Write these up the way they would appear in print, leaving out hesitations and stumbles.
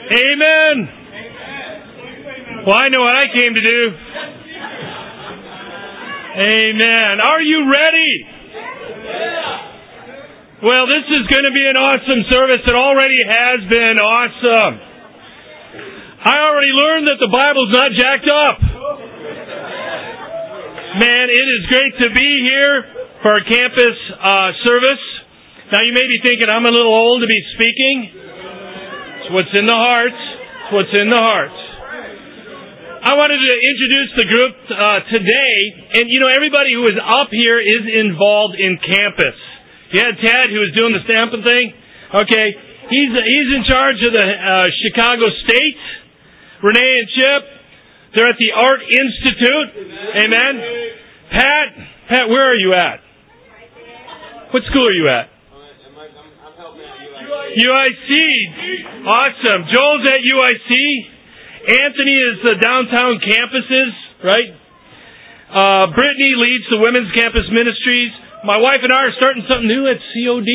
Amen. Well, I know what I came to do. Amen. Are you ready? Well, this is going to be an awesome service. It already has been awesome. I already learned that the Bible's not jacked up. Man, it is great to be here for our campus service. Now, you may be thinking, I'm a little old to be speaking. It's what's in the heart. It's what's in the heart. I wanted to introduce the group today. And, you know, everybody who is up here is involved in campus. You had Ted, who was doing the stamping thing. Okay. He's in charge of the Chicago State. Renee and Chip, they're at the Art Institute. Amen. Pat, where are you at? What school are you at? I'm helping at UIC. Awesome. Joel's at UIC. Anthony is the downtown campuses, right? Brittany leads the Women's Campus Ministries. My wife and I are starting something new at COD.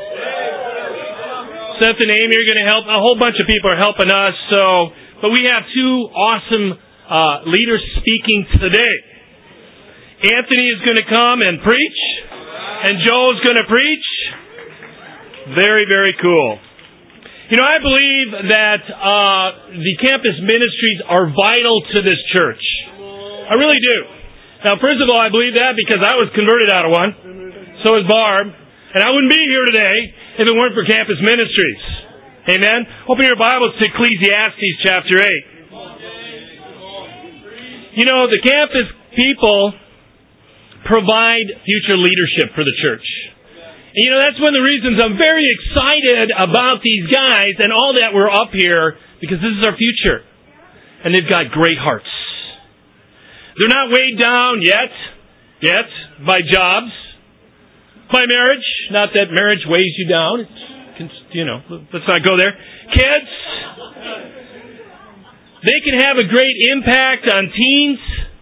Seth and Amy are going to help. A whole bunch of people are helping us. But we have two awesome leaders speaking today. Anthony is going to come and preach, and Joel's going to preach. Very, very cool. You know, I believe that the campus ministries are vital to this church. I really do. Now, first of all, I believe that because I was converted out of one. So is Barb. And I wouldn't be here today if it weren't for campus ministries. Amen? Open your Bibles to Ecclesiastes chapter 8. You know, the campus people provide future leadership for the church. And you know, that's one of the reasons I'm very excited about these guys and all that we're up here, because this is our future. And they've got great hearts. They're not weighed down yet, by jobs, by marriage. Not that marriage weighs you down. You know, let's not go there. Kids, they can have a great impact on teens,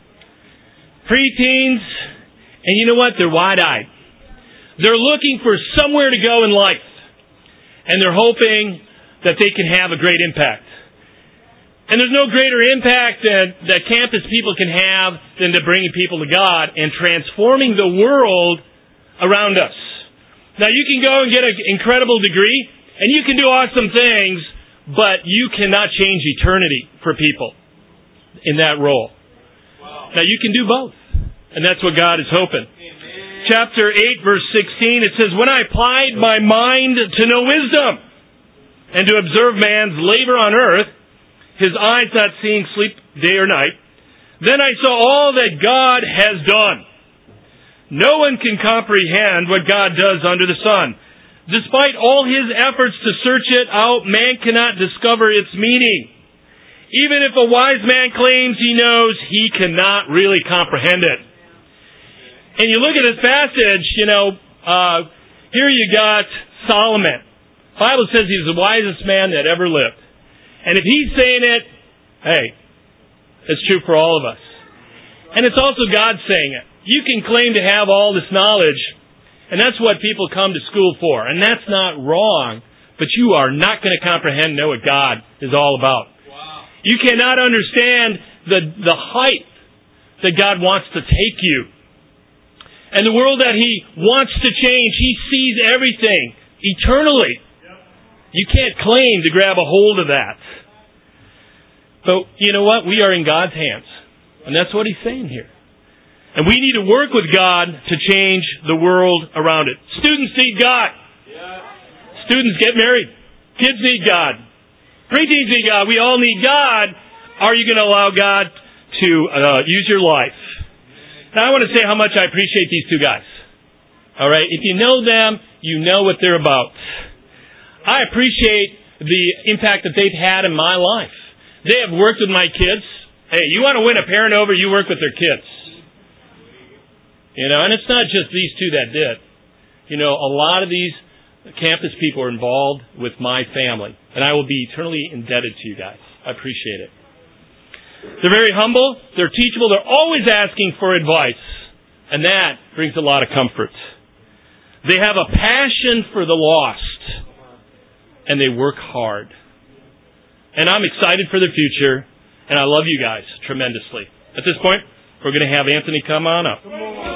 preteens, and you know what? They're wide-eyed. They're looking for somewhere to go in life, and they're hoping that they can have a great impact. And there's no greater impact that campus people can have than to bringing people to God and transforming the world around us. Now, you can go and get an incredible degree, and you can do awesome things, but you cannot change eternity for people in that role. Wow. Now, you can do both, and that's what God is hoping. Amen. Chapter 8, verse 16, it says, "When I applied my mind to know wisdom, and to observe man's labor on earth, his eyes not seeing sleep day or night, then I saw all that God has done. No one can comprehend what God does under the sun. Despite all his efforts to search it out, man cannot discover its meaning. Even if a wise man claims he knows, he cannot really comprehend it." And you look at this passage, you know, here you got Solomon. The Bible says he's the wisest man that ever lived. And if he's saying it, hey, it's true for all of us. And it's also God saying it. You can claim to have all this knowledge, and that's what people come to school for. And that's not wrong, but you are not going to comprehend and know what God is all about. Wow. You cannot understand the height that God wants to take you. And the world that He wants to change, He sees everything eternally. You can't claim to grab a hold of that. But you know what? We are in God's hands. And that's what He's saying here. And we need to work with God to change the world around it. Students need God. Students get married. Kids need God. Preteens need God. We all need God. Are you going to allow God to use your life? Now I want to say how much I appreciate these two guys. All right? If you know them, you know what they're about. I appreciate the impact that they've had in my life. They have worked with my kids. Hey, you want to win a parent over, you work with their kids. You know, and it's not just these two that did. You know, a lot of these campus people are involved with my family. And I will be eternally indebted to you guys. I appreciate it. They're very humble. They're teachable. They're always asking for advice. And that brings a lot of comfort. They have a passion for the lost. And they work hard. And I'm excited for the future, and I love you guys tremendously. At this point, we're going to have Anthony come on up.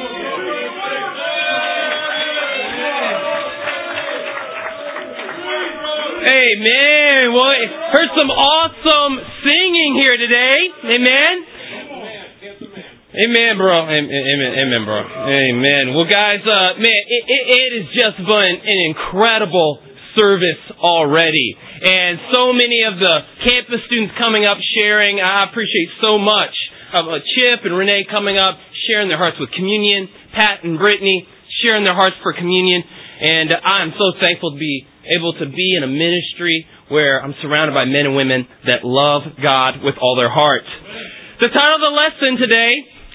Amen. Well, heard some awesome singing here today. Amen. Amen, bro. Amen, bro. Amen. Well, guys, man, it has just been an incredible service already. And so many of the campus students coming up sharing. I appreciate so much Chip and Renee coming up, sharing their hearts with communion. Pat and Brittany sharing their hearts for communion. And I'm so thankful to be able to be in a ministry where I'm surrounded by men and women that love God with all their hearts. The title of the lesson today,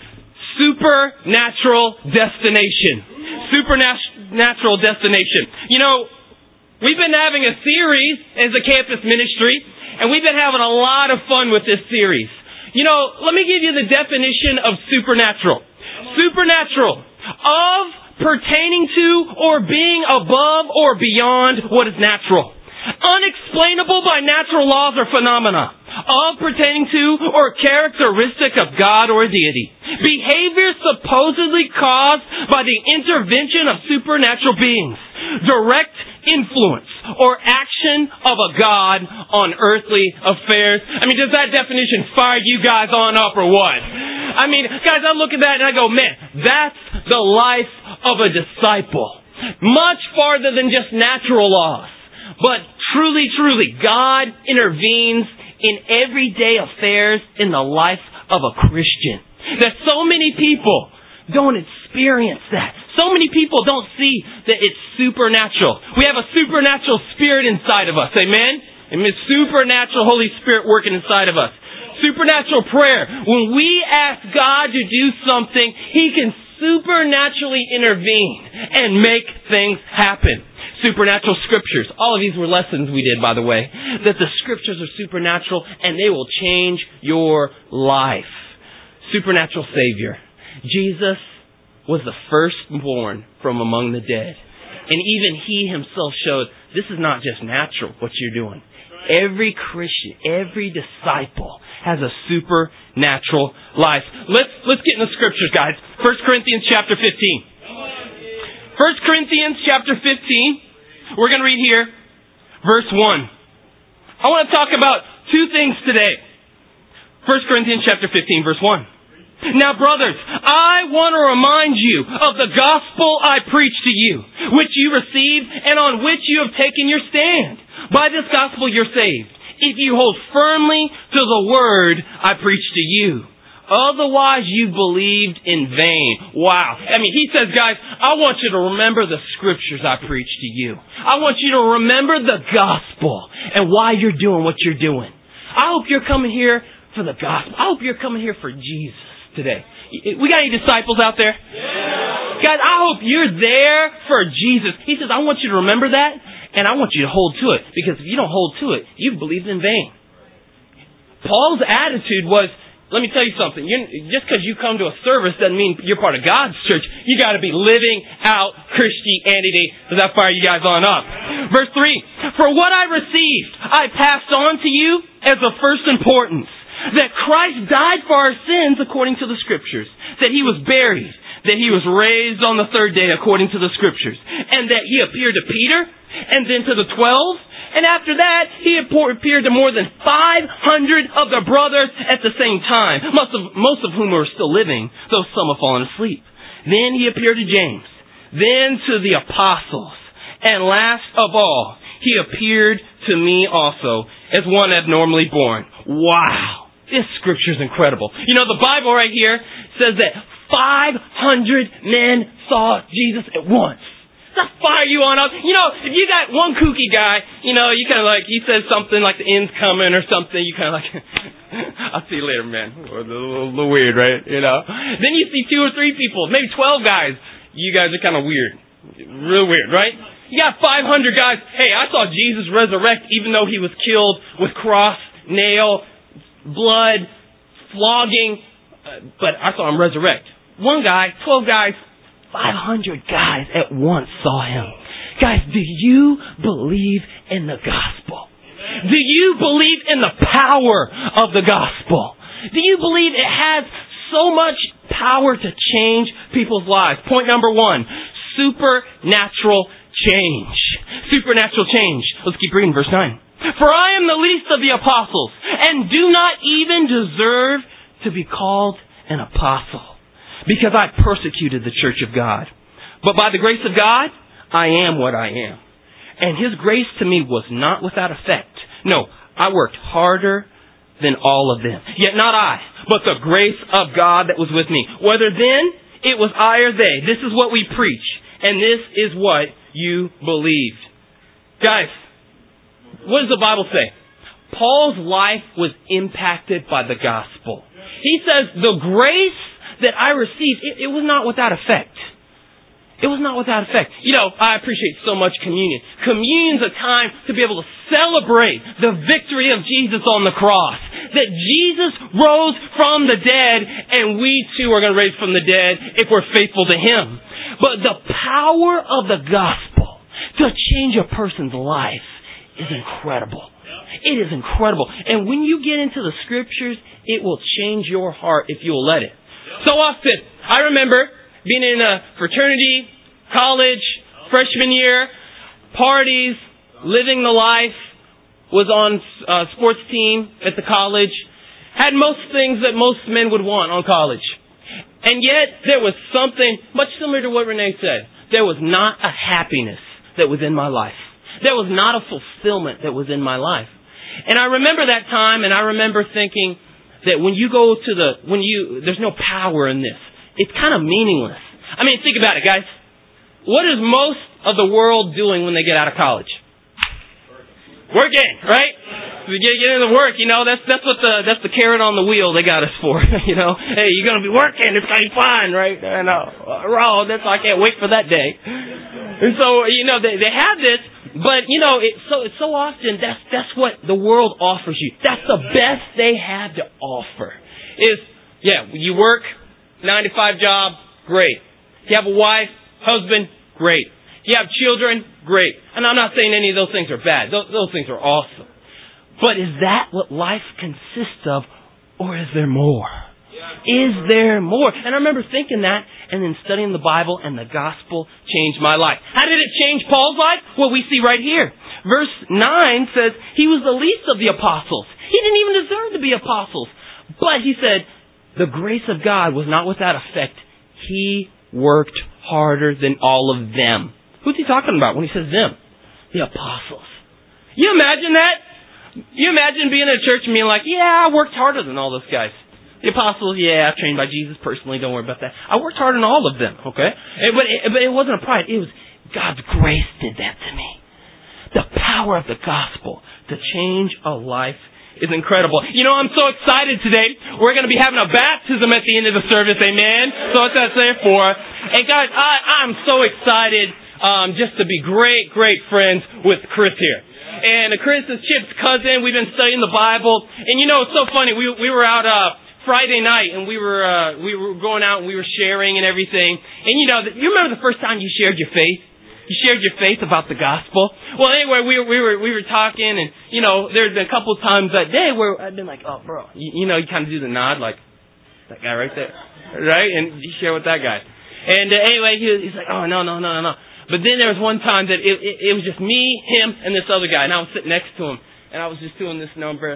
Supernatural Destination. Supernatural Destination. You know, we've been having a series as a campus ministry, and we've been having a lot of fun with this series. You know, let me give you the definition of supernatural. Supernatural, of pertaining to or being above or beyond what is natural. Unexplainable by natural laws or phenomena. Of pertaining to or characteristic of God or a deity. Behavior supposedly caused by the intervention of supernatural beings. Direct influence or action of a God on earthly affairs. I mean, does that definition fire you guys on up or what? I mean, guys, I look at that and I go, man, that's the life of a disciple. Much farther than just natural laws. But truly, truly, God intervenes in everyday affairs in the life of a Christian. That so many people don't experience that. So many people don't see that it's supernatural. We have a supernatural spirit inside of us. Amen? And it's supernatural Holy Spirit working inside of us. Supernatural prayer. When we ask God to do something, He can supernaturally intervene and make things happen. Supernatural scriptures. All of these were lessons we did, by the way. That the scriptures are supernatural and they will change your life. Supernatural Savior. Jesus was the firstborn from among the dead. And even He Himself showed this is not just natural, what you're doing. Every Christian, every disciple has a supernatural life. Let's get in the scriptures, guys. 1 Corinthians chapter 15. 1 Corinthians chapter 15. We're going to read here, verse 1. I want to talk about two things today. 1 Corinthians chapter 15, verse 1. Now, brothers, I want to remind you of the gospel I preached to you, which you received and on which you have taken your stand. By this gospel you're saved, if you hold firmly to the word I preached to you. Otherwise you believed in vain. Wow. I mean, he says, guys, I want you to remember the scriptures I preached to you. I want you to remember the gospel and why you're doing what you're doing. I hope you're coming here for the gospel. I hope you're coming here for Jesus today. We got any disciples out there? Yeah. Guys, I hope you're there for Jesus. He says, I want you to remember that, and I want you to hold to it. Because if you don't hold to it, you've believed in vain. Paul's attitude was, let me tell you something. Just because you come to a service doesn't mean you're part of God's church. You got to be living out Christianity. Does that fire you guys on up? Verse 3. For what I received, I passed on to you as of first importance. That Christ died for our sins according to the Scriptures. That He was buried. That He was raised on the third day according to the Scriptures. And that He appeared to Peter. And then to the 12. And after that, He appeared to more than 500 of the brothers at the same time. Most of whom are still living, though some have fallen asleep. Then He appeared to James. Then to the apostles. And last of all, He appeared to me also as one abnormally born. Wow. This scripture is incredible. You know, the Bible right here says that 500 men saw Jesus at once. Does that fire you on up? You know, if you got one kooky guy, you know, you kind of like, he says something like the end's coming or something, you kind of like, I'll see you later, man. A little weird, right? You know. Then you see 2 or 3 people, maybe 12 guys. You guys are kind of weird. Real weird, right? You got 500 guys. Hey, I saw Jesus resurrect even though He was killed with cross, nail, blood, flogging, but I saw Him resurrect. One guy, 12 guys, 500 guys at once saw Him. Guys, do you believe in the gospel? Do you believe in the power of the gospel? Do you believe it has so much power to change people's lives? Point number 1, supernatural change. Supernatural change. Let's keep reading verse 9. For I am the least of the apostles, and do not even deserve to be called an apostle, because I persecuted the church of God. But by the grace of God, I am what I am. And His grace to me was not without effect. No, I worked harder than all of them. Yet not I, but the grace of God that was with me. Whether then it was I or they, this is what we preach, and this is what you believed. Guys, what does the Bible say? Paul's life was impacted by the gospel. He says, the grace that I received, it was not without effect. It was not without effect. You know, I appreciate so much communion. Communion's a time to be able to celebrate the victory of Jesus on the cross. That Jesus rose from the dead, and we too are going to raise from the dead if we're faithful to Him. But the power of the gospel to change a person's life is incredible. It is incredible. And when you get into the Scriptures, it will change your heart if you will let it. So often, I remember being in a fraternity, college, freshman year, parties, living the life, was on a sports team at the college, had most things that most men would want on college. And yet, there was something much similar to what Renee said. There was not a happiness that was in my life. There was not a fulfillment that was in my life. And I remember that time, and I remember thinking that when you go to there's no power in this. It's kind of meaningless. I mean, think about it, guys. What is most of the world doing when they get out of college? Working, right? We get into work, you know, that's the carrot on the wheel they got us for, you know. Hey, you're going to be working, it's going to be fun, right? And I can't wait for that day. And so, you know, they have this, but, you know, it's so often that's what the world offers you. That's the best they have to offer. You work, 9-to-5 job, great. You have a wife, husband, great. You have children, great. And I'm not saying any of those things are bad. Those things are awesome. But is that what life consists of, or is there more? Is there more? And I remember thinking that, and then studying the Bible, and the gospel changed my life. How did it change Paul's life? Well, we see right here. Verse 9 says, he was the least of the apostles. He didn't even deserve to be apostles. But he said, the grace of God was not without effect. He worked harder than all of them. Who's he talking about when he says them? The apostles. You imagine that? You imagine being in a church and being like, yeah, I worked harder than all those guys. The apostles, yeah, I'm trained by Jesus personally, don't worry about that. I worked harder than all of them, okay? But it wasn't a pride. It was God's grace did that to me. The power of the gospel to change a life is incredible. You know, I'm so excited today. We're going to be having a baptism at the end of the service, amen? So what's that stand for? And guys, I'm so excited just to be great friends with Chris here. And Chris is Chip's cousin. We've been studying the Bible. And you know, it's so funny. We were out Friday night, and we were going out and we were sharing and everything. And you know, you remember the first time you shared your faith? You shared your faith about the gospel. Well, anyway, we were talking, and you know, there's been a couple of times that day where I've been like, "Oh, bro," you know, you kind of do the nod, like that guy right there, right? And you share with that guy. And anyway, he's like, "Oh, no." But then there was one time that it was just me, him, and this other guy, and I was sitting next to him, and I was just doing this number.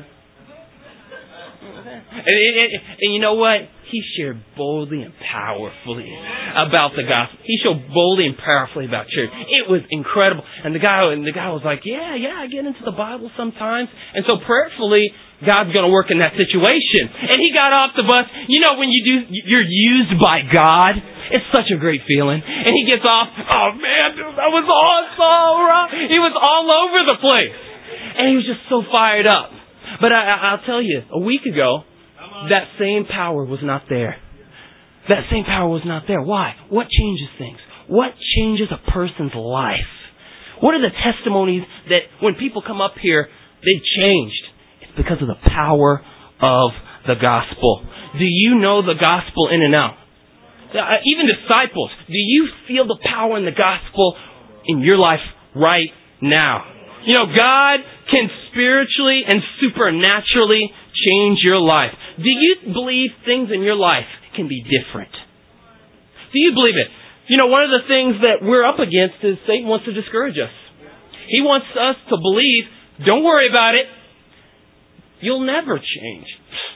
And you know what? He shared boldly and powerfully about the gospel. He showed boldly and powerfully about church. It was incredible. And the guy was like, yeah, I get into the Bible sometimes. And so prayerfully, God's going to work in that situation. And he got off the bus. You know, when you're used by God, it's such a great feeling. And he gets off. Oh man, dude, that was awesome. He was all over the place. And he was just so fired up. But I'll tell you, a week ago, that same power was not there. That same power was not there. Why? What changes things? What changes a person's life? What are the testimonies that when people come up here, they've changed? It's because of the power of the gospel. Do you know the gospel in and out? Even disciples, do you feel the power in the gospel in your life right now? God can spiritually and supernaturally change your life. Do you believe things in your life can be different? Do you believe it? One of the things that we're up against is Satan wants to discourage us. He wants us to believe, don't worry about it. You'll never change.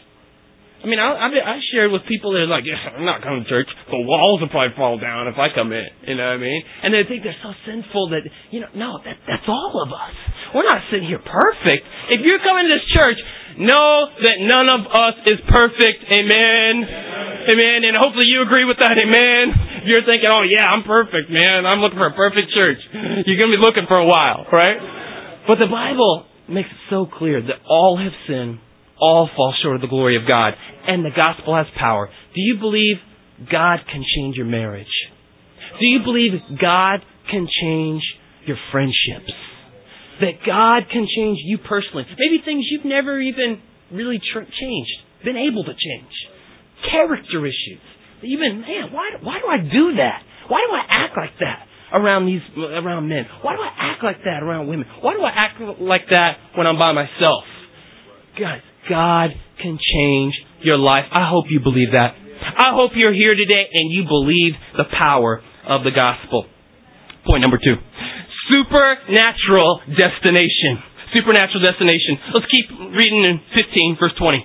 I shared with people that are like, I'm not coming to church. The walls will probably fall down if I come in. You know what I mean? And they think they're so sinful that, no, that's all of us. We're not sitting here perfect. If you're coming to this church, know that none of us is perfect. Amen. Amen. And hopefully you agree with that. Amen. If you're thinking, oh yeah, I'm perfect, man. I'm looking for a perfect church. You're going to be looking for a while, right? But the Bible makes it so clear that all have sinned. All fall short of the glory of God. And the gospel has power. Do you believe God can change your marriage? Do you believe God can change your friendships? That God can change you personally? Maybe things you've never even really changed, been able to change. Character issues. That you've been, man, why do I do that? Why do I act like that around men? Why do I act like that around women? Why do I act like that when I'm by myself? Guys, God can change your life. I hope you believe that. I hope you're here today and you believe the power of the gospel. Point number 2. Supernatural destination. Supernatural destination. Let's keep reading in 15, verse 20.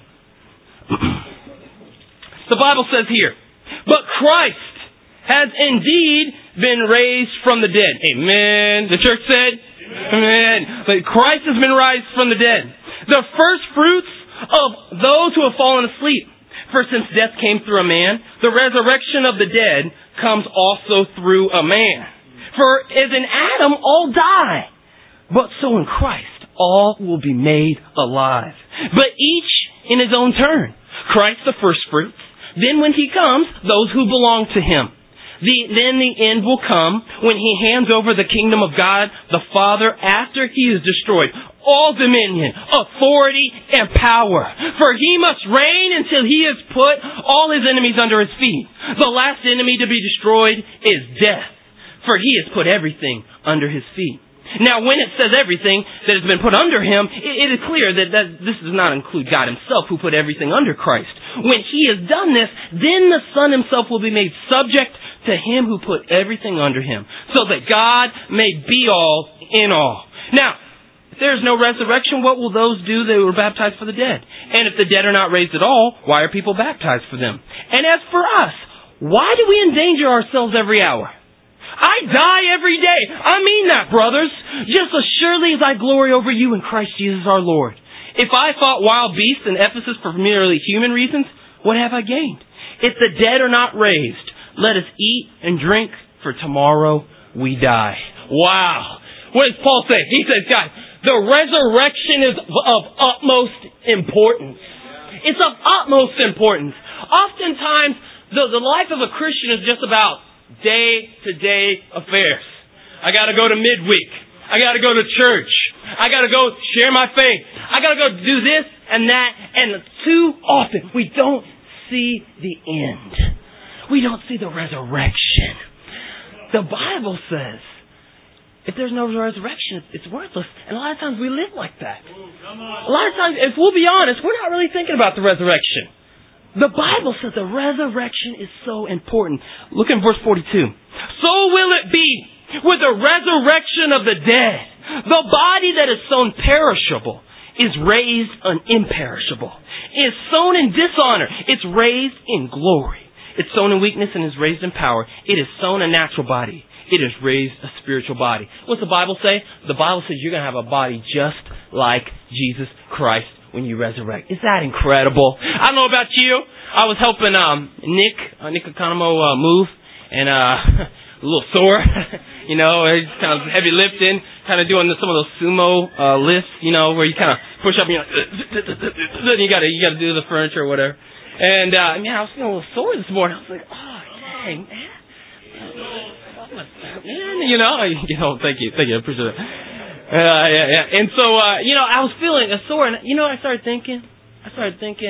The Bible says here, but Christ has indeed been raised from the dead. Amen. The church said, amen. But Christ has been raised from the dead. The first fruits of those who have fallen asleep. For since death came through a man, the resurrection of the dead comes also through a man. For as in Adam all die, but so in Christ all will be made alive. But each in his own turn. Christ the first fruits. Then when he comes, those who belong to him. Then the end will come when he hands over the kingdom of God the Father after he is destroyed all dominion, authority, and power. For he must reign until he has put all his enemies under his feet. The last enemy to be destroyed is death. For he has put everything under his feet. Now, when it says everything that has been put under him, it is clear that this does not include God himself who put everything under Christ. When he has done this, then the Son himself will be made subject to him who put everything under him, so that God may be all in all. Now, if there is no resurrection, what will those do that were baptized for the dead? And if the dead are not raised at all, why are people baptized for them? And as for us, why do we endanger ourselves every hour? I die every day. I mean that, brothers. Just as surely as I glory over you in Christ Jesus our Lord. If I fought wild beasts in Ephesus for merely human reasons, what have I gained? If the dead are not raised, let us eat and drink, for tomorrow we die. Wow. What does Paul say? He says, guys, the resurrection is of utmost importance. It's of utmost importance. Oftentimes, the life of a Christian is just about day-to-day affairs. I got to go to midweek. I got to go to church. I got to go share my faith. I got to go do this and that. And too often, we don't see the end. We don't see the resurrection. The Bible says, if there's no resurrection, it's worthless. And a lot of times we live like that. A lot of times, if we'll be honest, we're not really thinking about the resurrection. The Bible says the resurrection is so important. Look in verse 42. So will it be with the resurrection of the dead. The body that is sown perishable is raised imperishable. It is sown in dishonor. It's raised in glory. It's sown in weakness and is raised in power. It is sown a natural body. It is raised a spiritual body. What's the Bible say? The Bible says you're going to have a body just like Jesus Christ when you resurrect. Is that incredible? I don't know about you. I was helping Nick Economo move, and a little sore. You know, he's kind of heavy lifting, kind of doing some of those sumo lifts, you know, where you kind of push up and you got to do the furniture or whatever. And I was feeling a little sore this morning. I was like, oh dang, man. Thank you, I appreciate it. Yeah. And so, I was feeling a sore, and I started thinking,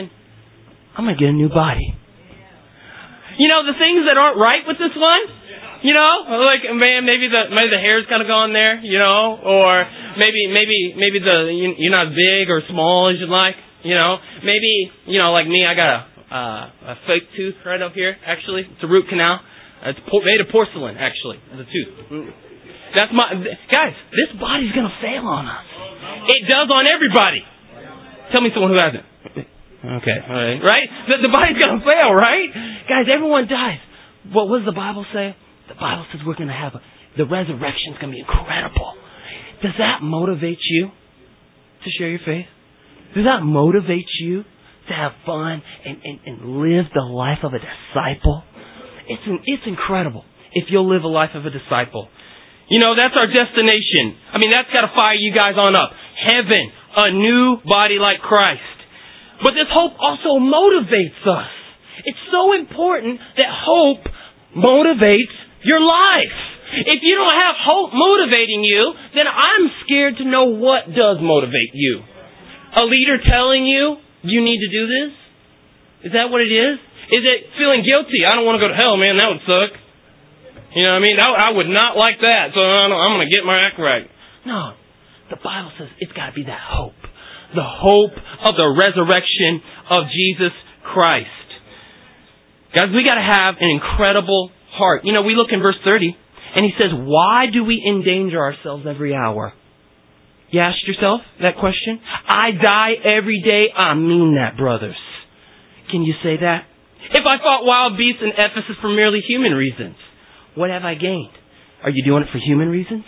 I'm going to get a new body. The things that aren't right with this one, You know, like, man, maybe the hair's kind of gone there, you know, or maybe you're not as big or small as you'd like, you know. Maybe, you know, like me, I got a fake tooth right up here, actually. It's a root canal. It's made of porcelain, actually, the tooth. That's guys, this body's going to fail on us. It does on everybody. Tell me someone who hasn't. Okay, all right. Right? The body's going to fail, right? Guys, everyone dies. What does the Bible say? The Bible says we're going to have the resurrection's going to be incredible. Does that motivate you to share your faith? Does that motivate you to have fun and live the life of a disciple? It's incredible if you'll live a life of a disciple. You know, that's our destination. I mean, that's got to fire you guys on up. Heaven, a new body like Christ. But this hope also motivates us. It's so important that hope motivates your life. If you don't have hope motivating you, then I'm scared to know what does motivate you. A leader telling you need to do this? Is that what it is? Is it feeling guilty? I don't want to go to hell, man. That would suck. You know what I mean? I would not like that. So I'm going to get my act right. No. The Bible says it's got to be that hope. The hope of the resurrection of Jesus Christ. Guys, we got to have an incredible heart. You know, we look in verse 30, and he says, why do we endanger ourselves every hour? You asked yourself that question? I die every day. I mean that, brothers. Can you say that? If I fought wild beasts in Ephesus for merely human reasons, what have I gained? Are you doing it for human reasons?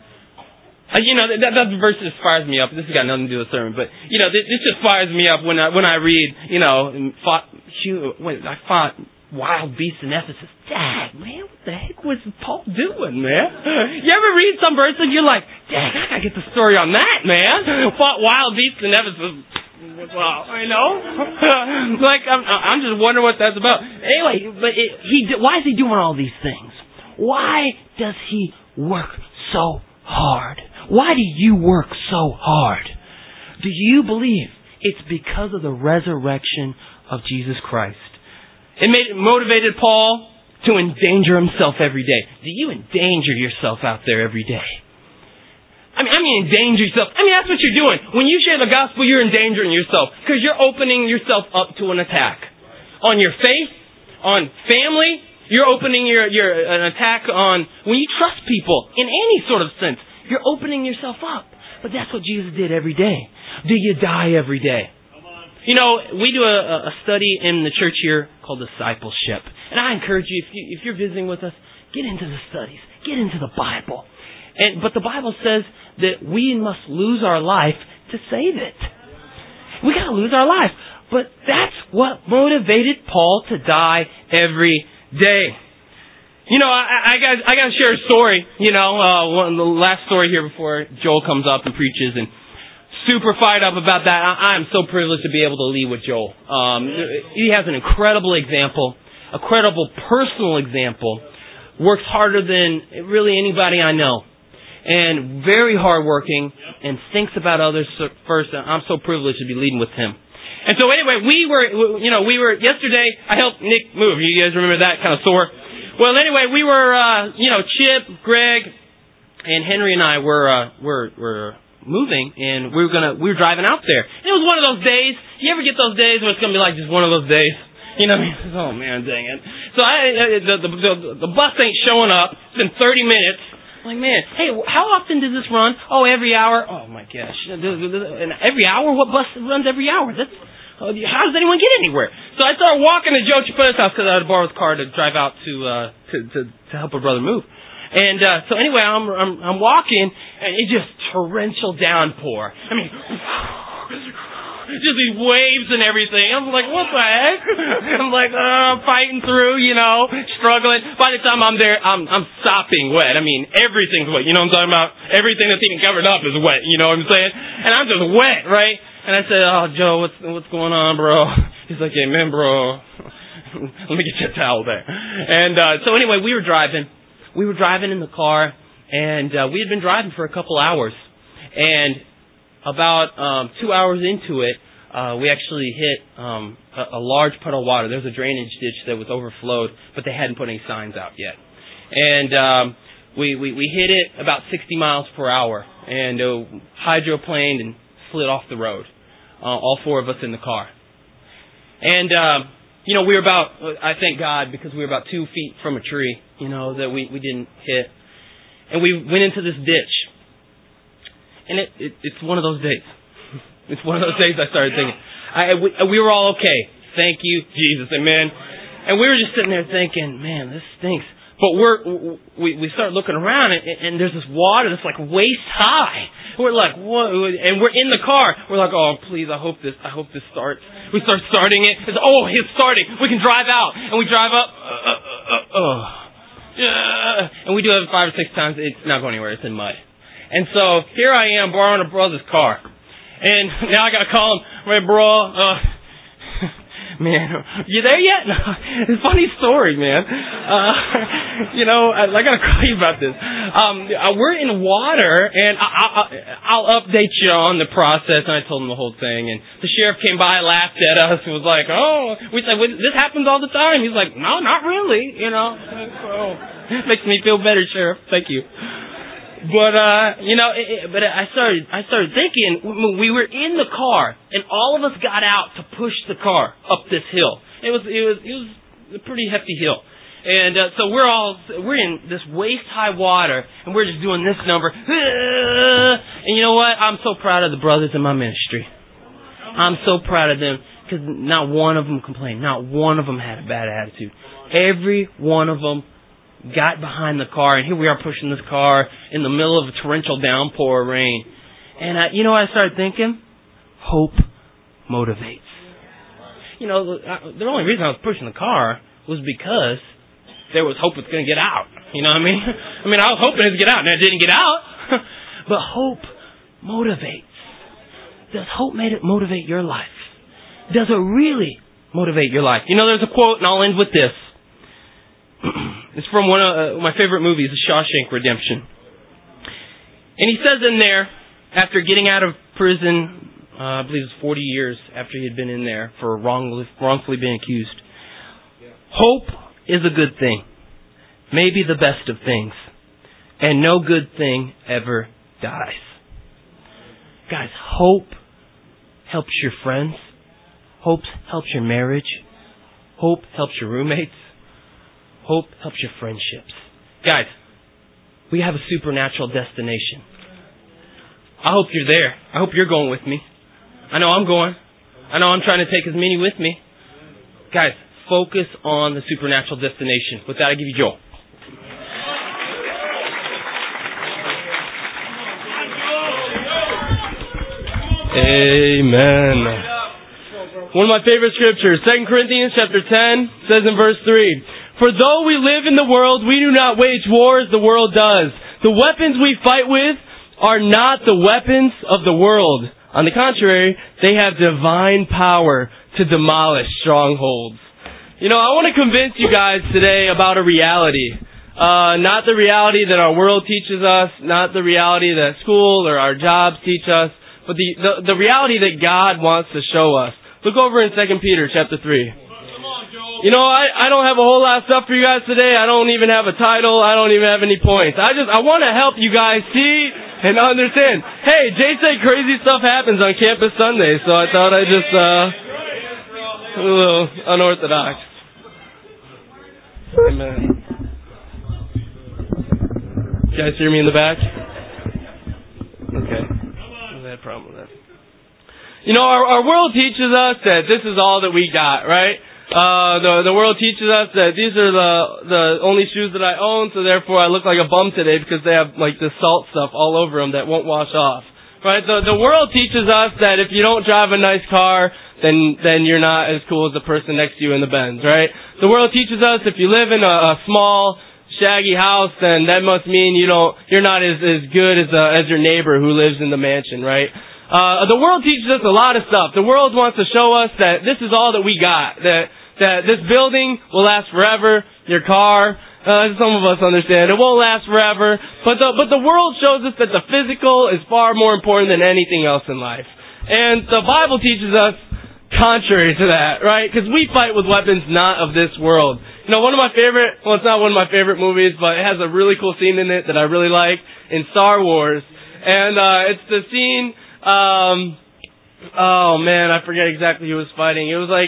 You know, that verse just fires me up. This has got nothing to do with the sermon, but, you know, this just fires me up when I read, you know, I fought wild beasts in Ephesus. Dang, man, what the heck was Paul doing, man? You ever read some verse and you're like, dang, I gotta get the story on that, man. Fought wild beasts in Ephesus. Well, I know. Like, I'm just wondering what that's about. Anyway, but why is he doing all these things? Why does he work so hard? Why do you work so hard? Do you believe it's because of the resurrection of Jesus Christ? It motivated Paul to endanger himself every day. Do you endanger yourself out there every day? I mean, endanger yourself. I mean, that's what you're doing. When you share the gospel, you're endangering yourself because you're opening yourself up to an attack on your faith, on family. You're opening an attack on when you trust people in any sort of sense. You're opening yourself up. But that's what Jesus did every day. Do you die every day? You know, we do a study in the church here called discipleship. And I encourage you, if you're visiting with us, get into the studies. Get into the Bible. But the Bible says that we must lose our life to save it. We got to lose our life. But that's what motivated Paul to die every day. You know, I got to share a story. You know, the last story here before Joel comes up and preaches, and super fired up about that. I'm so privileged to be able to lead with Joel. He has an incredible example, a credible personal example. Works harder than really anybody I know, and very hardworking, and thinks about others first. I'm so privileged to be leading with him. And so anyway, we were yesterday. I helped Nick move. You guys remember that kind of sore? Well, anyway, we were, Chip, Greg, and Henry and I were moving, and we were driving out there. And it was one of those days. You ever get those days where it's going to be like just one of those days? You know what I mean? Oh man, dang it. So the bus ain't showing up. It's been 30 minutes. I'm like, man, hey, how often does this run? Oh, every hour. Oh my gosh. And every hour? What bus runs every hour? How does anyone get anywhere? So I started walking to Joe Chapetta's house because I had to borrow his car to drive out to help a brother move. And so anyway, I'm walking, and it's just torrential downpour. I mean, just these waves and everything. I'm like, what the heck? I'm like, fighting through, struggling. By the time I'm there, I'm sopping wet. I mean, everything's wet. You know what I'm talking about? Everything that's even covered up is wet. You know what I'm saying? And I'm just wet, right? And I said, oh, Joe, what's going on, bro? He's like, hey, man, bro, let me get you a towel there. And so anyway, we were driving. We were driving in the car, and we had been driving for a couple hours. And about 2 hours into it, we actually hit a large puddle of water. There was a drainage ditch that was overflowed, but they hadn't put any signs out yet. And we hit it about 60 miles per hour and hydroplaned and slid off the road. All four of us in the car. And, we were about, I thank God, because we were about 2 feet from a tree, that we didn't hit. And we went into this ditch. And it's one of those days. It's one of those days I started thinking. We were all okay. Thank you, Jesus. Amen. And we were just sitting there thinking, man, this stinks. But we start looking around and there's this water that's like waist high. We're like, what? And we're in the car. We're like, oh, please, I hope this starts. We start starting it. It's starting. We can drive out. And we drive up. And we do it 5 or 6 times. It's not going anywhere. It's in mud. And so here I am borrowing a brother's car. And now I got to call him, right, bro, man, you there yet? No, it's a funny story, man. I got to call you about this. We're in water, and I'll update you on the process. And I told him the whole thing. And the sheriff came by, laughed at us, and was like, "Oh," we said, well, "This happens all the time." He's like, "No, not really." So it makes me feel better, Sheriff. Thank you. But but I started thinking. We were in the car, and all of us got out to push the car up this hill. It was a pretty hefty hill, and so we're in this waist high water, and we're just doing this number. And you know what? I'm so proud of the brothers in my ministry. I'm so proud of them because not one of them complained. Not one of them had a bad attitude. Every one of them got behind the car, and here we are pushing this car in the middle of a torrential downpour of rain. And I started thinking, hope motivates. The only reason I was pushing the car was because there was hope it's going to get out. You know what I mean? I was hoping it would get out, and it didn't get out. But hope motivates. Does hope motivate your life? Does it really motivate your life? There's a quote, and I'll end with this. It's from one of my favorite movies, The Shawshank Redemption. And he says in there, after getting out of prison, I believe it was 40 years after he had been in there for wrongfully being accused, hope is a good thing, maybe the best of things, and no good thing ever dies. Guys, hope helps your friends. Hope helps your marriage. Hope helps your roommates. Hope helps your friendships. Guys, we have a supernatural destination. I hope you're there. I hope you're going with me. I know I'm going. I know I'm trying to take as many with me. Guys, focus on the supernatural destination. With that, I give you Joel. Amen. One of my favorite scriptures, 2 Corinthians chapter 10, says in verse 3, "For though we live in the world, we do not wage war as the world does. The weapons we fight with are not the weapons of the world. On the contrary, they have divine power to demolish strongholds." I want to convince you guys today about a reality. Not the reality that our world teaches us, not the reality that school or our jobs teach us, but the reality that God wants to show us. Look over in 2 Peter chapter 3. I don't have a whole lot of stuff for you guys today. I don't even have a title. I don't even have any points. I want to help you guys see and understand. Hey, Jay said crazy stuff happens on campus Sunday, so I thought I'd just, a little unorthodox. Amen. You guys hear me in the back? Okay. I had a problem with that. Our world teaches us that this is all that we got, right? The world teaches us that these are the only shoes that I own, so therefore I look like a bum today because they have like this salt stuff all over them that won't wash off. Right? The world teaches us that if you don't drive a nice car, then you're not as cool as the person next to you in the Benz, right? The world teaches us if you live in a small, shaggy house, then that must mean you're not as good as your neighbor who lives in the mansion, right? The world teaches us a lot of stuff. The world wants to show us that this is all that we got, that this building will last forever, your car, some of us understand, it won't last forever, but the world shows us that the physical is far more important than anything else in life. And the Bible teaches us contrary to that, right? Because we fight with weapons not of this world. One of my favorite, well, it's not one of my favorite movies, but it has a really cool scene in it that I really like in Star Wars. And it's the scene, oh man, I forget exactly who was fighting. It was like,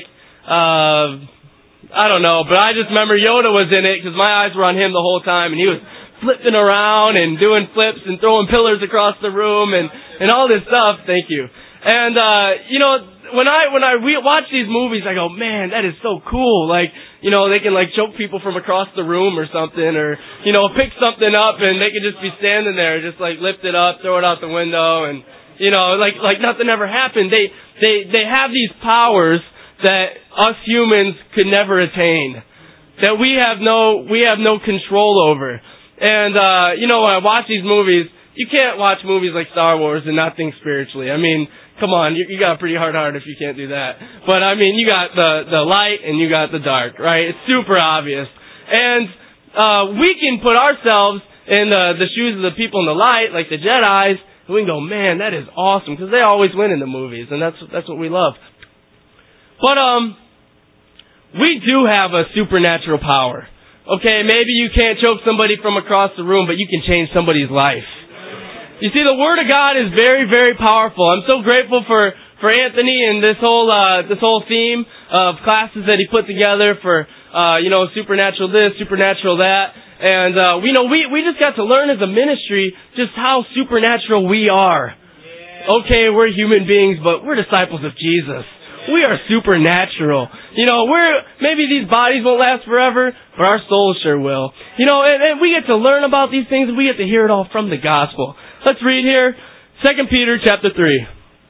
I don't know, but I just remember Yoda was in it because my eyes were on him the whole time, and he was flipping around and doing flips and throwing pillars across the room and all this stuff. Thank you. And, when I watch these movies, I go, man, that is so cool. Like, they can like choke people from across the room or something, or, pick something up and they can just be standing there, just like lift it up, throw it out the window, and, like nothing ever happened. They have these powers that us humans could never attain, that we have no control over. And, when I watch these movies, you can't watch movies like Star Wars and not think spiritually. I mean, come on, you got a pretty hard heart if you can't do that. But I mean, you got the light and you got the dark, right? It's super obvious. And, we can put ourselves in the shoes of the people in the light, like the Jedis, and we can go, man, that is awesome, because they always win in the movies, and that's what we love. But, we do have a supernatural power. Okay, maybe you can't choke somebody from across the room, but you can change somebody's life. You see, the Word of God is very, very powerful. I'm so grateful for Anthony and this whole theme of classes that he put together for, supernatural this, supernatural that. And, we just got to learn as a ministry just how supernatural we are. Okay, we're human beings, but we're disciples of Jesus. We are supernatural. Maybe these bodies won't last forever, but our souls sure will. And we get to learn about these things, and we get to hear it all from the gospel. Let's read here, 2 Peter chapter 3.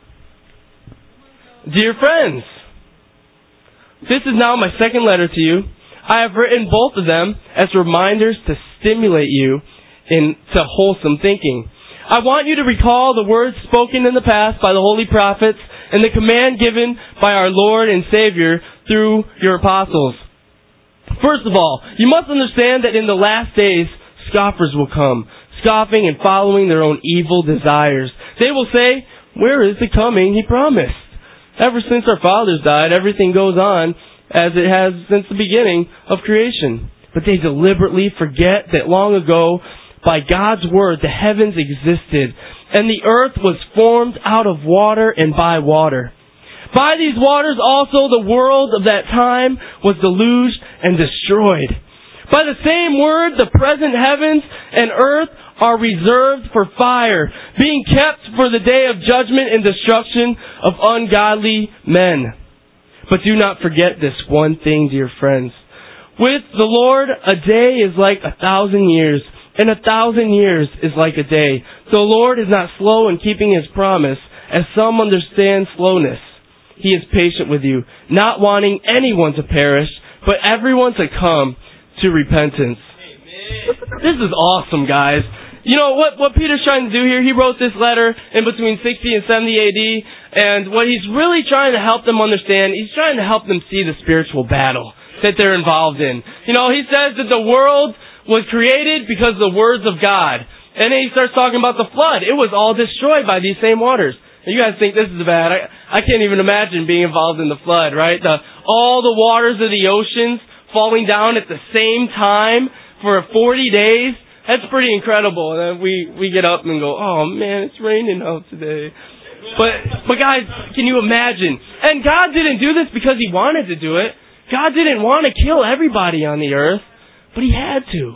Dear friends, this is now my second letter to you. I have written both of them as reminders to stimulate you into wholesome thinking. I want you to recall the words spoken in the past by the holy prophets and the command given by our Lord and Savior through your apostles. First of all, you must understand that in the last days, scoffers will come, scoffing and following their own evil desires. They will say, where is the coming he promised? Ever since our fathers died, everything goes on as it has since the beginning of creation. But they deliberately forget that long ago, by God's word, the heavens existed, and the earth was formed out of water and by water. By these waters also the world of that time was deluged and destroyed. By the same word, the present heavens and earth are reserved for fire, being kept for the day of judgment and destruction of ungodly men. But do not forget this one thing, dear friends. With the Lord, a day is like 1,000 years, and 1,000 years is like a day. The Lord is not slow in keeping His promise, as some understand slowness. He is patient with you, not wanting anyone to perish, but everyone to come to repentance. Amen. This is awesome, guys. What Peter's trying to do here, he wrote this letter in between 60 and 70 AD, and what he's really trying to help them understand, he's trying to help them see the spiritual battle that they're involved in. He says that the world was created because of the words of God. And then he starts talking about the flood. It was all destroyed by these same waters. And you guys think this is bad. I can't even imagine being involved in the flood, right? All the waters of the oceans falling down at the same time for 40 days. That's pretty incredible. And then we get up and go, oh man, it's raining out today. But guys, can you imagine? And God didn't do this because He wanted to do it. God didn't want to kill everybody on the earth, but He had to.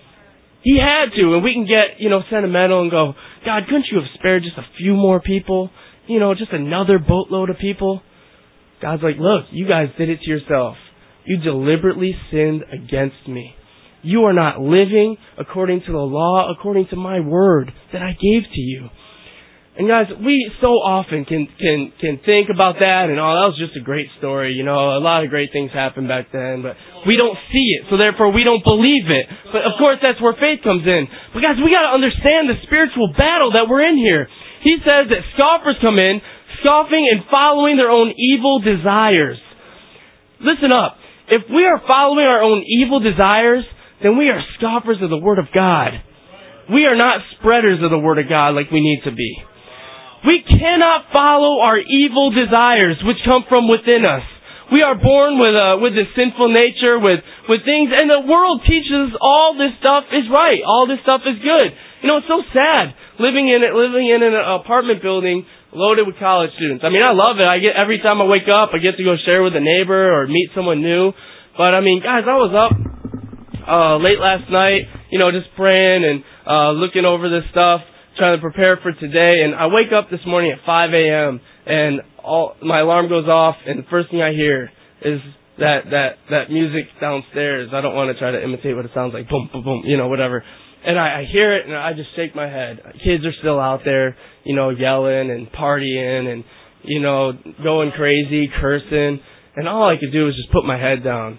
He had to. And we can get, sentimental and go, God, couldn't you have spared just a few more people? Just another boatload of people? God's like, look, you guys did it to yourself. You deliberately sinned against me. You are not living according to the law, according to my word that I gave to you. And guys, we so often can think about that and, that was just a great story. A lot of great things happened back then, but we don't see it, so therefore we don't believe it. But of course that's where faith comes in. But guys, we gotta understand the spiritual battle that we're in here. He says that scoffers come in, scoffing and following their own evil desires. Listen up. If we are following our own evil desires, then we are scoffers of the Word of God. We are not spreaders of the Word of God like we need to be. We cannot follow our evil desires which come from within us. We are born with a sinful nature, with with things, and the world teaches us all this stuff is right, all this stuff is good. You know, it's so sad living in an apartment building loaded with college students. I mean, I love it. Every time I wake up, I get to go share with a neighbor or meet someone new. But I mean, guys, I was up late last night, you know, just praying and looking over this stuff, trying to prepare for today. And I wake up this morning at 5 a.m. and my alarm goes off, and the first thing I hear is that music downstairs. I don't want to try to imitate what it sounds like. Boom, boom, boom, you know, whatever. And I hear it, and I just shake my head. Kids are still out there, you know, yelling and partying and, you know, going crazy, cursing. And all I could do was just put my head down.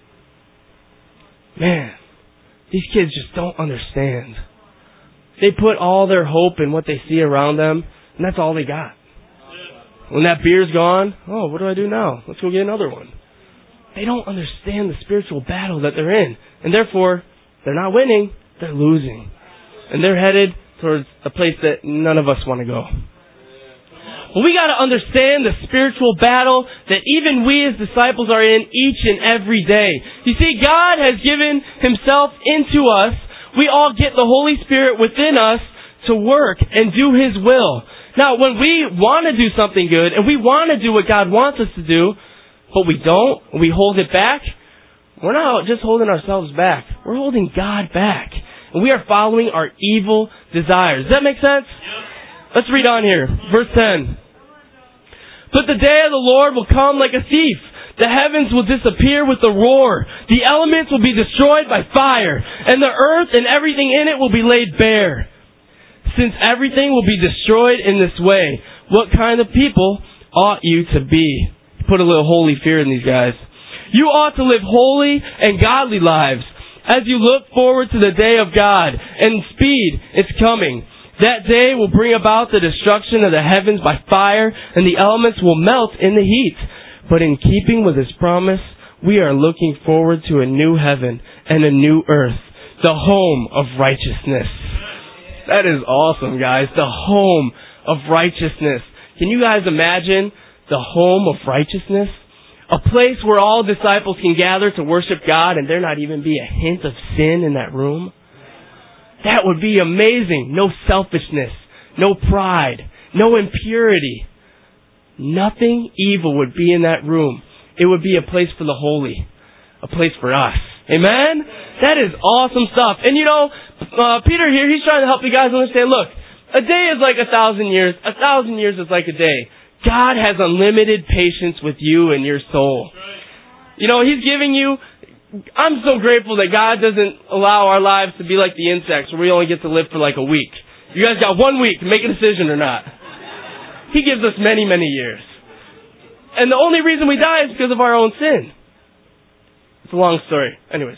Man, these kids just don't understand. They put all their hope in what they see around them, and that's all they got. When that beer's gone, oh, what do I do now? Let's go get another one. They don't understand the spiritual battle that they're in. And therefore, they're not winning, they're losing. And they're headed towards a place that none of us want to go. Well, we got to understand the spiritual battle that even we as disciples are in each and every day. You see, God has given Himself into us. We all get the Holy Spirit within us to work and do His will. Now, when we want to do something good and we want to do what God wants us to do, but we don't, we hold it back, we're not just holding ourselves back. We're holding God back. And we are following our evil desires. Does that make sense? Let's read on here. Verse 10. But the day of the Lord will come like a thief. The heavens will disappear with a roar. The elements will be destroyed by fire. And the earth and everything in it will be laid bare. Since everything will be destroyed in this way, what kind of people ought you to be? Put a little holy fear in these guys. You ought to live holy and godly lives as you look forward to the day of God. And speed is coming. That day will bring about the destruction of the heavens by fire, and the elements will melt in the heat. But in keeping with His promise, we are looking forward to a new heaven and a new earth, the home of righteousness. That is awesome, guys. The home of righteousness. Can you guys imagine the home of righteousness? A place where all disciples can gather to worship God and there not even be a hint of sin in that room? That would be amazing. No selfishness, no pride, no impurity. Nothing evil would be in that room. It would be a place for the holy, a place for us. Amen? That is awesome stuff. And you know, Peter here, he's trying to help you guys understand, look, a day is like 1,000 years. 1,000 years is like a day. God has unlimited patience with you and your soul. You know, He's giving you... I'm so grateful that God doesn't allow our lives to be like the insects where we only get to live for like a week. You guys got 1 week to make a decision or not. He gives us many, many years. And the only reason we die is because of our own sin. It's a long story. Anyways.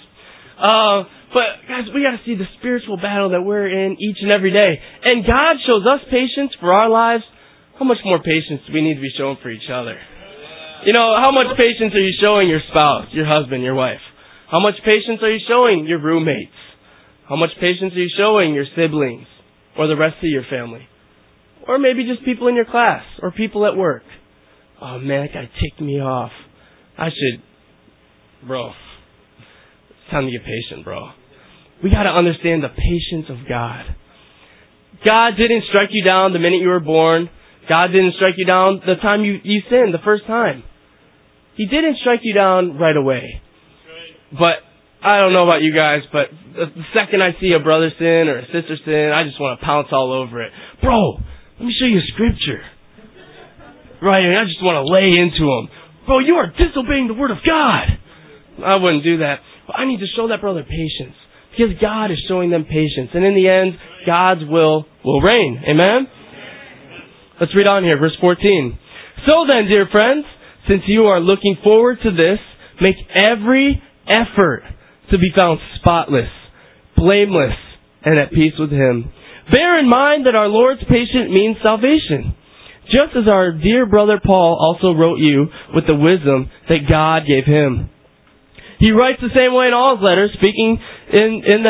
But guys, we got to see the spiritual battle that we're in each and every day. And God shows us patience for our lives. How much more patience do we need to be showing for each other? You know, how much patience are you showing your spouse, your husband, your wife? How much patience are you showing your roommates? How much patience are you showing your siblings or the rest of your family? Or maybe just people in your class or people at work. Oh man, that guy ticked me off. Bro, it's time to get patient, bro. We got to understand the patience of God. God didn't strike you down the minute you were born. God didn't strike you down the time you sinned the first time. He didn't strike you down right away. But I don't know about you guys, but the second I see a brother sin or a sister sin, I just want to pounce all over it. Bro, let me show you a scripture. Right, and I just want to lay into them. Bro, you are disobeying the word of God. I wouldn't do that. But I need to show that brother patience. Because God is showing them patience. And in the end, God's will reign. Amen? Let's read on here, verse 14. So then, dear friends, since you are looking forward to this, make every effort to be found spotless, blameless, and at peace with Him. Bear in mind that our Lord's patience means salvation, just as our dear brother Paul also wrote you with the wisdom that God gave him. He writes the same way in all his letters, speaking in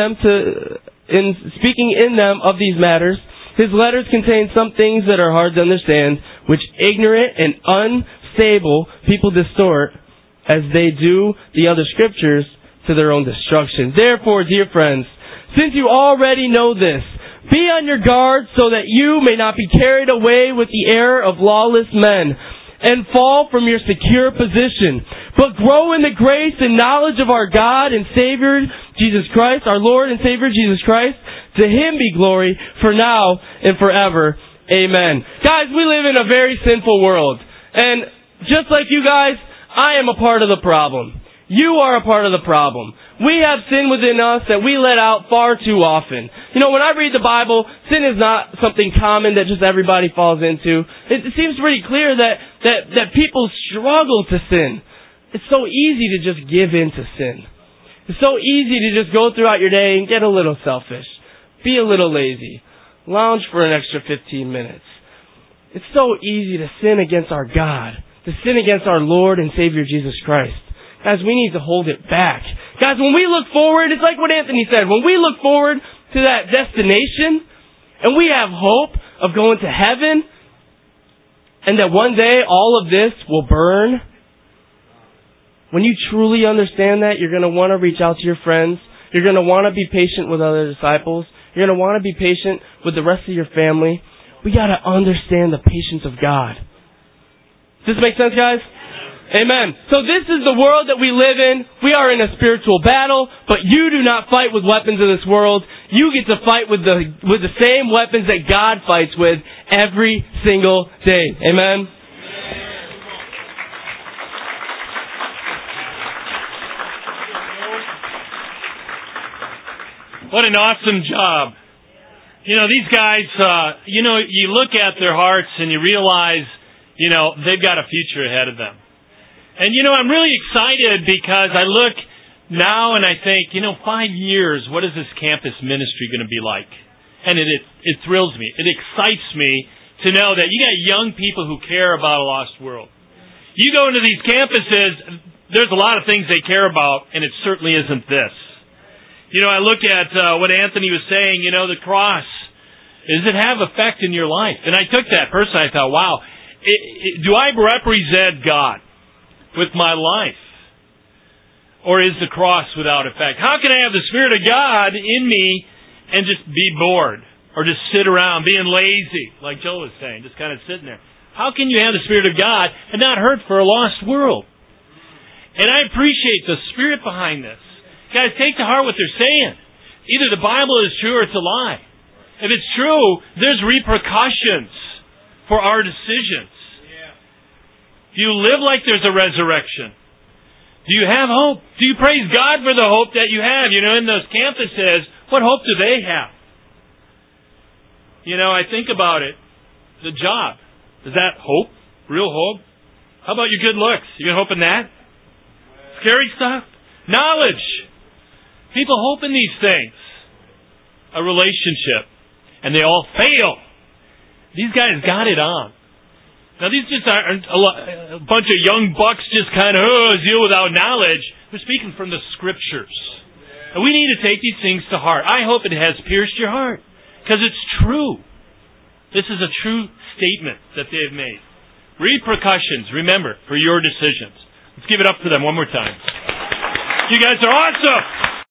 them of these matters. His letters contain some things that are hard to understand, which ignorant and unstable people distort, as they do the other scriptures, to their own destruction. Therefore, dear friends, since you already know this, be on your guard so that you may not be carried away with the error of lawless men and fall from your secure position, but grow in the grace and knowledge of our God and Savior Jesus Christ, our Lord and Savior Jesus Christ. To Him be glory for now and forever. Amen. Guys, we live in a very sinful world. And just like you guys, I am a part of the problem. You are a part of the problem. We have sin within us that we let out far too often. You know, when I read the Bible, sin is not something common that just everybody falls into. It seems pretty clear that people struggle to sin. It's so easy to just give in to sin. It's so easy to just go throughout your day and get a little selfish. Be a little lazy. Lounge for an extra 15 minutes. It's so easy to sin against our God. To sin against our Lord and Savior Jesus Christ. Guys, we need to hold it back. Guys, when we look forward, it's like what Anthony said. When we look forward to that destination, and we have hope of going to heaven, and that one day all of this will burn, when you truly understand that, you're going to want to reach out to your friends. You're going to want to be patient with other disciples. You're going to want to be patient with the rest of your family. We got to understand the patience of God. Does this make sense, guys? Amen. So this is the world that we live in. We are in a spiritual battle, but you do not fight with weapons of this world. You get to fight with the same weapons that God fights with every single day. Amen. What an awesome job. You know, these guys, you look at their hearts and you realize, they've got a future ahead of them. And, I'm really excited because I look now and I think, 5 years, what is this campus ministry going to be like? And it thrills me. It excites me to know that you got young people who care about a lost world. You go into these campuses, there's a lot of things they care about, and it certainly isn't this. I look at what Anthony was saying, the cross. Does it have effect in your life? And I took that personally. I thought, wow, do I represent God with my life? Or is the cross without effect? How can I have the Spirit of God in me and just be bored? Or just sit around being lazy, like Joe was saying, just kind of sitting there. How can you have the Spirit of God and not hurt for a lost world? And I appreciate the spirit behind this. Guys, take to heart what they're saying. Either the Bible is true or it's a lie. If it's true, there's repercussions for our decisions. Do you live like there's a resurrection? Do you have hope? Do you praise God for the hope that you have? In those campuses, what hope do they have? I think about it. The job. Is that hope? Real hope? How about your good looks? You got hope in that? Scary stuff? Knowledge. People hope in these things. A relationship. And they all fail. These guys got it on. Now, these just aren't a bunch of young bucks just kind of zeal without knowledge. We're speaking from the Scriptures. And we need to take these things to heart. I hope it has pierced your heart. Because it's true. This is a true statement that they have made. Repercussions, remember, for your decisions. Let's give it up for them one more time. You guys are awesome!